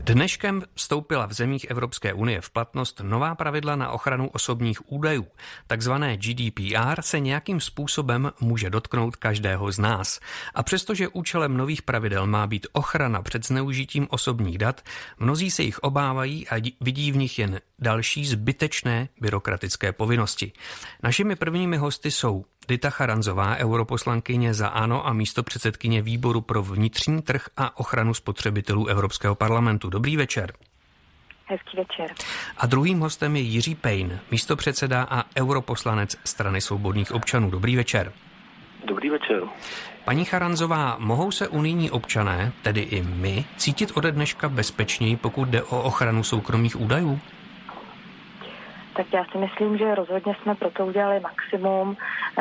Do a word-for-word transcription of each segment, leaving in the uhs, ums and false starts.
Dneškem vstoupila v zemích Evropské unie v platnost nová pravidla na ochranu osobních údajů. Takzvané G D P R se nějakým způsobem může dotknout každého z nás. A přestože účelem nových pravidel má být ochrana před zneužitím osobních dat, mnozí se jich obávají a vidí v nich jen další zbytečné byrokratické povinnosti. Našimi prvními hosty jsou Dita Charanzová, europoslankyně za ANO a místopředsedkyně výboru pro vnitřní trh a ochranu spotřebitelů Evropského parlamentu. Dobrý večer. Hezký večer. A druhým hostem je Jiří Pejn, místopředseda a europoslanec Strany svobodných občanů. Dobrý večer. Dobrý večer. Paní Charanzová, mohou se unijní občané, tedy i my, cítit ode dneška bezpečněji, pokud jde o ochranu soukromých údajů? Tak já si myslím, že rozhodně jsme pro to udělali maximum.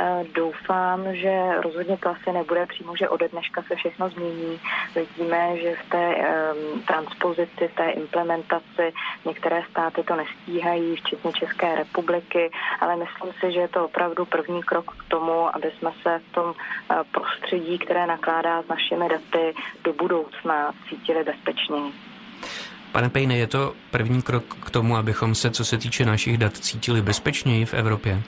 Doufám, že rozhodně to asi nebude přímo, že ode dneška se všechno změní. Vidíme, že v té um, transpozici, v té implementaci některé státy to nestíhají, včetně České republiky, ale myslím si, že je to opravdu první krok k tomu, aby jsme se v tom uh, prostředí, které nakládá s našimi daty, do budoucna cítili bezpečněji. Pane Pejne, je to první krok k tomu, abychom se, co se týče našich dat, cítili bezpečněji v Evropě?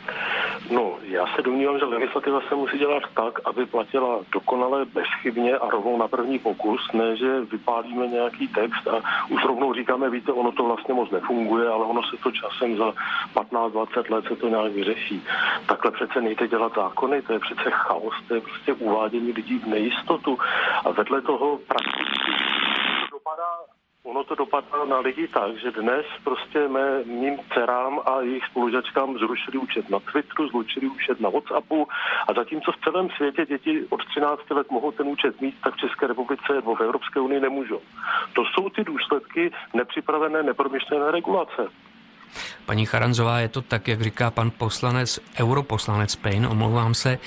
No, já se domnívám, že legislativa se musí dělat tak, aby platila dokonale, bezchybně a rovnou na první pokus, ne, že vypálíme nějaký text a už rovnou říkáme, víte, ono to vlastně moc nefunguje, ale ono se to časem za patnáct dvacet let se to nějak vyřeší. Takhle přece nejde dělat zákony, to je přece chaos, to je prostě uvádění lidí v nejistotu a vedle toho prakticky dopadá Ono to dopadá na lidi tak, že dnes prostě mé, mým dcerám a jejich spolužačkám zrušili účet na Twitteru, zrušili účet na WhatsAppu a zatímco v celém světě děti od třinácti let mohou ten účet mít, tak v České republice nebo v Evropské unii nemůžou. To jsou ty důsledky nepřipravené, nepromyšlené regulace. Paní Charanzová, je to tak, jak říká pan poslanec, europoslanec Pejn, omlouvám se,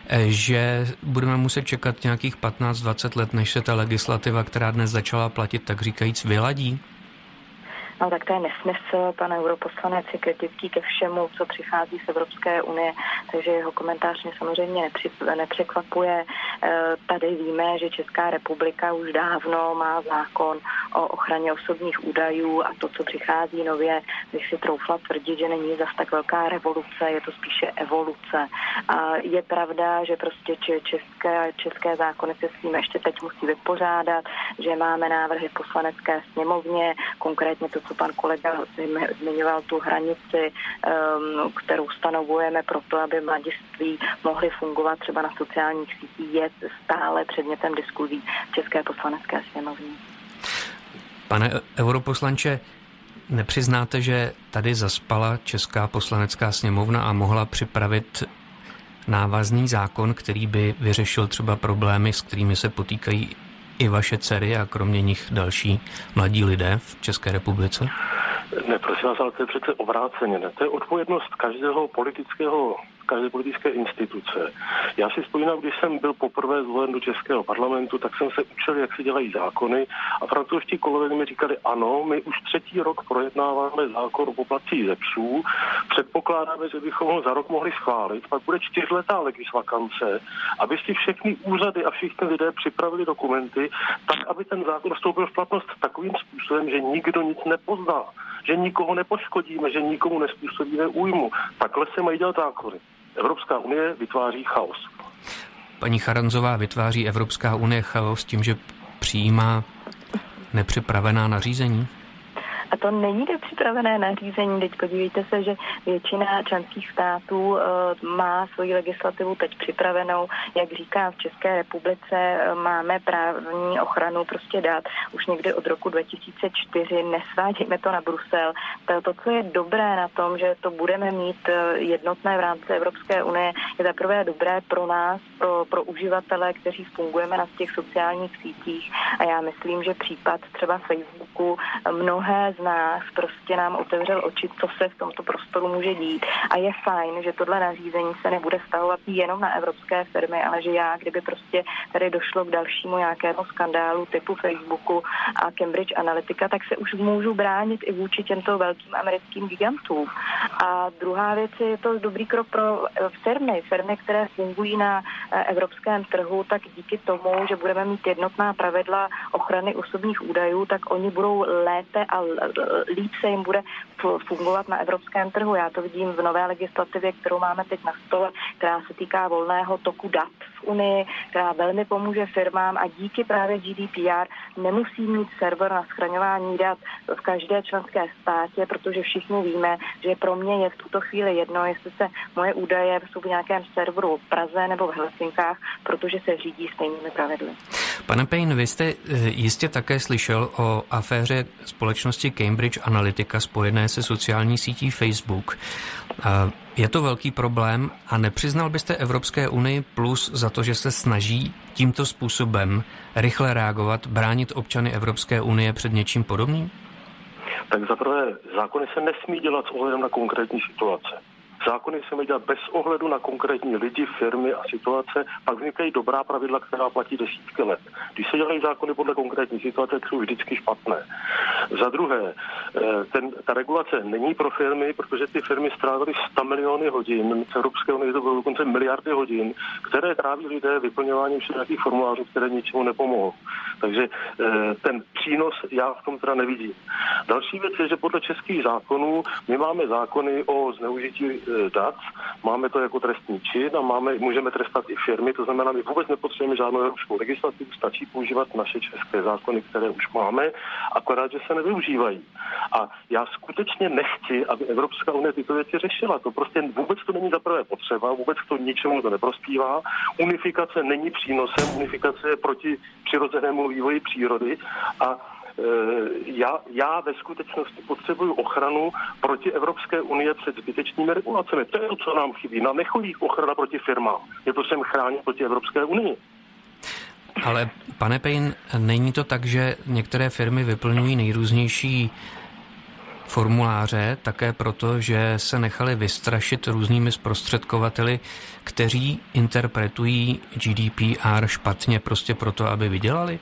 že budeme muset čekat nějakých patnáct dvacet let, než se ta legislativa, která dnes začala platit, tak říkajíc, vyladí? No tak to je nesmysl, pan europoslanec je kritický ke všemu, co přichází z Evropské unie, takže jeho komentář mě samozřejmě nepřekvapuje. Tady víme, že Česká republika už dávno má zákon o ochraně osobních údajů a to, co přichází nově, bych si troufla tvrdit, že není zas tak velká revoluce, je to spíše evoluce. A je pravda, že prostě české, české zákony se s tím ještě teď musí vypořádat, že máme návrhy v poslanecké sněmovně, konkrétně to, co pan kolega zmiňoval, tu hranici, kterou stanovujeme pro to, aby mladiství mohli fungovat třeba na sociálních sítích, je stále předmětem diskuzí v České poslanecké sněmovně. Pane europoslanče, nepřiznáte, že tady zaspala Česká poslanecká sněmovna a mohla připravit návazný zákon, který by vyřešil třeba problémy, s kterými se potýkají i vaše dcery a kromě nich další mladí lidé v České republice? Ne, prosím vás, ale to je přece obráceně. Ne? To je odpovědnost každého politického, každé politické instituce. Já si vzpomínám, když jsem byl poprvé zvolen do Českého parlamentu, tak jsem se učil, jak se dělají zákony a francouzští kolegové mi říkali, ano, my už třetí rok projednáváme zákon o poplatcích ze psů, předpokládáme, že bychom ho za rok mohli schválit, pak bude čtyřletá legisvakance, aby si všechny úřady a všichni lidé připravili dokumenty, tak aby ten zákon vstoupil v platnost takovým způsobem, že nikdo nic nepozná, že nikoho nepoškodíme, že nikomu nespůsobíme újmu. Takhle se mají dělat zákony. Evropská unie vytváří chaos. Paní Charanzová, vytváří Evropská unie chaos tím, že přijímá nepřipravená nařízení? A to není nepřipravené nařízení. Teď podívejte se, že většina členských států uh, má svoji legislativu teď připravenou. Jak říkám, v České republice uh, máme právní ochranu prostě dát už někdy od roku dva tisíce čtyři. Nesvádějme to na Brusel. To, to, co je dobré na tom, že to budeme mít uh, jednotné v rámci Evropské unie, je zaprvé dobré pro nás, pro, pro uživatele, kteří fungujeme na těch sociálních sítích. A já myslím, že případ třeba Facebooku mnohé z z nás prostě nám otevřel oči, co se v tomto prostoru může dít. A je fajn, že tohle nařízení se nebude vztahovat jenom na evropské firmy, ale že já, kdyby prostě tady došlo k dalšímu nějakému skandálu typu Facebooku a Cambridge Analytica, tak se už můžu bránit i vůči těmto velkým americkým gigantům. A druhá věc je to dobrý krok pro firmy, firmy, které fungují na evropském trhu, tak díky tomu, že budeme mít jednotná pravidla ochrany osobních údajů, tak oni budou lépe a líp se jim bude fungovat na evropském trhu. Já to vidím v nové legislativě, kterou máme teď na stole, která se týká volného toku dat v Unii, která velmi pomůže firmám a díky právě G D P R nemusí mít server na schraňování dat v každé členské státě, protože všichni víme, že pro mě je v tuto chvíli jedno, jestli se moje údaje jsou v nějakém serveru v Praze nebo v Helsinkách, protože se řídí stejnými pravidly. Pane Payne, vy jste jistě také slyšel o aféře společnosti Cambridge Analytica spojené se sociální sítí Facebook. Je to velký problém a nepřiznal byste Evropské unii plus za to, že se snaží tímto způsobem rychle reagovat, bránit občany Evropské unie před něčím podobným? Tak zaprvé zákony se nesmí dělat s ohledem na konkrétní situace. Zákony se mají dělat bez ohledu na konkrétní lidi, firmy a situace, pak vznikají dobrá pravidla, která platí desítky let. Když se dělají zákony podle konkrétní situace, tak jsou vždycky špatné. Za druhé, ten, ta regulace není pro firmy, protože ty firmy strávily sto miliony hodin, v Evropské unii to bylo dokonce miliardy hodin, které tráví lidé vyplňováním všelijakých formulářů, které ničemu nepomohou. Takže ten přínos já v tom teda nevidím. Další věc je, že podle českých zákonů my máme zákony o zneužití dat, máme to jako trestný čin a máme, můžeme trestat i firmy, to znamená, my vůbec nepotřebujeme žádnou evropskou legislativu, stačí používat naše české zákony, které už máme, akorát, že se nevyužívají. A já skutečně nechci, aby Evropská unie tyto věci řešila. To prostě vůbec to není zaprvé potřeba, vůbec to ničemu to neprospívá. Unifikace není přínosem, unifikace je proti přirozenému vývoji přírody a Já, já ve skutečnosti potřebuju ochranu proti Evropské unie před zbytečnými regulacemi. To je to, co nám chybí. Nám nechodí ochrana proti firmám. Je to sem chránit proti Evropské unii. Ale pane Payne, není to tak, že některé firmy vyplňují nejrůznější formuláře také proto, že se nechali vystrašit různými zprostředkovateli, kteří interpretují G D P R špatně prostě proto, aby vydělali?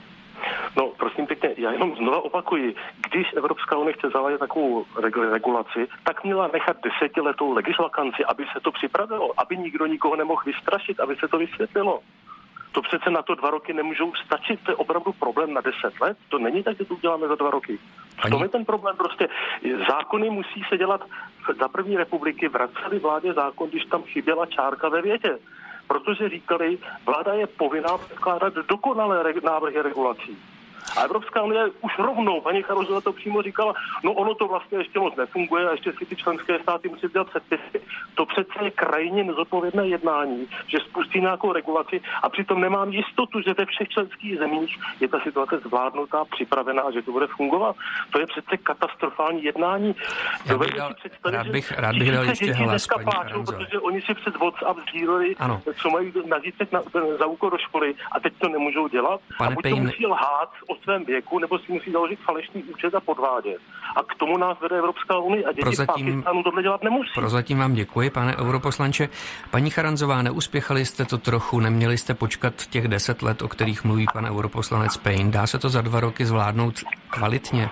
No, prosím pěkně, já jenom znova opakuji, když Evropská unie chce zavádět takovou regulaci, tak měla nechat desetiletou legisvakanci, aby se to připravilo, aby nikdo nikoho nemohl vystrašit, aby se to vysvětlilo. To přece na to dva roky nemůžou stačit, to je opravdu problém na deset let, to není tak, že to uděláme za dva roky. V tom je ten problém prostě. Zákony musí se dělat, za první republiky vraceli vládě zákon, když tam chyběla čárka ve větě. Protože říkali, vláda je povinná předkládat dokonalé re- návrhy regulací. A Evropská unie už rovnou, paní Charozová to přímo říkala, no ono to vlastně ještě moc nefunguje a ještě si ty členské státy musí dělat předpisy. To přece je krajně nezodpovědné jednání, že spustí nějakou regulaci a přitom nemám jistotu, že ve všech členských zemích je ta situace zvládnutá, připravená a že to bude fungovat. To je přece katastrofální jednání. Bych dal, rád bych, rád bych dal ještě hlas, paní Charozová. Protože oni si před WhatsApp sdíleli, co mají na zítřek za úkol do školy a teď to nemůžou dělat. Pane a buď Payne, to musí lhát o svém věku, nebo si musí založit falešný účet a podvádět. A k tomu nás vede Evropská unie a děti prozatím, v Pákistánu tohle dělat nemusí. Prozatím vám děkuji, pane europoslanče. Paní Charanzová, neuspěchali jste to trochu, neměli jste počkat těch deset let, o kterých mluví pan europoslanec Payne. Dá se to za dva roky zvládnout kvalitně?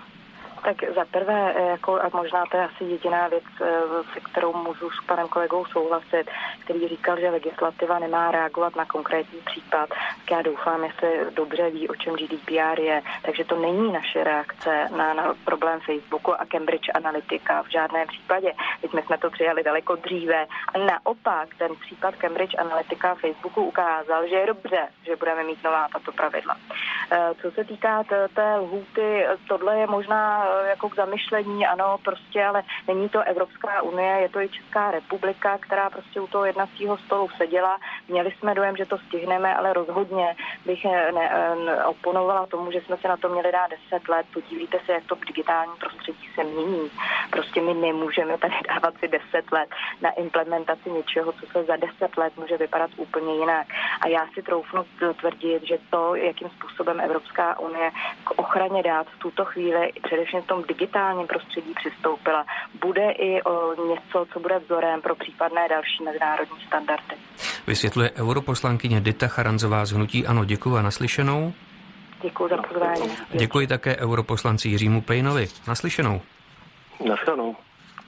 Tak za prvé, jako, a možná to je asi jediná věc, se kterou můžu s panem kolegou souhlasit, který říkal, že legislativa nemá reagovat na konkrétní případ, tak já doufám, jestli dobře ví, o čem G D P R je. Takže to není naše reakce na, na problém Facebooku a Cambridge Analytica v žádném případě. Teď my jsme to přijali daleko dříve. A naopak ten případ Cambridge Analytica Facebooku ukázal, že je dobře, že budeme mít nová tato pravidla. Co se týká té, té lhůty, tohle je možná jako k zamyšlení, ano, prostě, ale není to Evropská unie, je to i Česká republika, která prostě u toho jednacího stolu seděla. Měli jsme dojem, že to stihneme, ale rozhodně bych ne, ne, oponovala tomu, že jsme se na to měli dát deset let. Podívejte se, jak to digitální prostředí se mění. Prostě my nemůžeme tady dávat si deset let na implementaci něčeho, co se za deset let může vypadat úplně jinak. A já si troufnu tvrdit, že to, jakým způsobem způsobem Evropská unie k ochraně dat v tuto chvíli především v tom digitálním prostředí přistoupila, bude i o něco, co bude vzorem pro případné další mezinárodní standardy. Vysvětluje europoslankyně Dita Charanzová z hnutí ANO. Děkuji a naslyšenou. Děkuji za pozvání. Děkuji také europoslanci Jiřímu Pejnovi. Naslyšenou. Naschledanou.